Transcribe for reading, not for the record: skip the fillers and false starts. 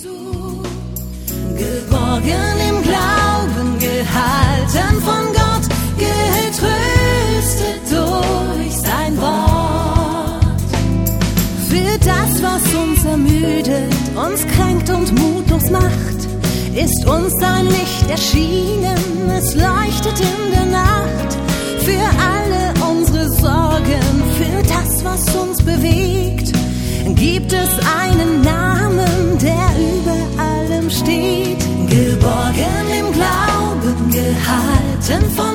Jesu, geborgen im Glauben, gehalten von Gott, getröstet durch sein Wort. Für das, was uns ermüdet, uns kränkt und mutlos macht, ist uns sein Licht erschienen, es leuchtet in der Nacht. Für alle unsere Sorgen, für das, was uns bewegt, gibt es einen Namen, der über allem steht. Geborgen im Glauben, gehalten von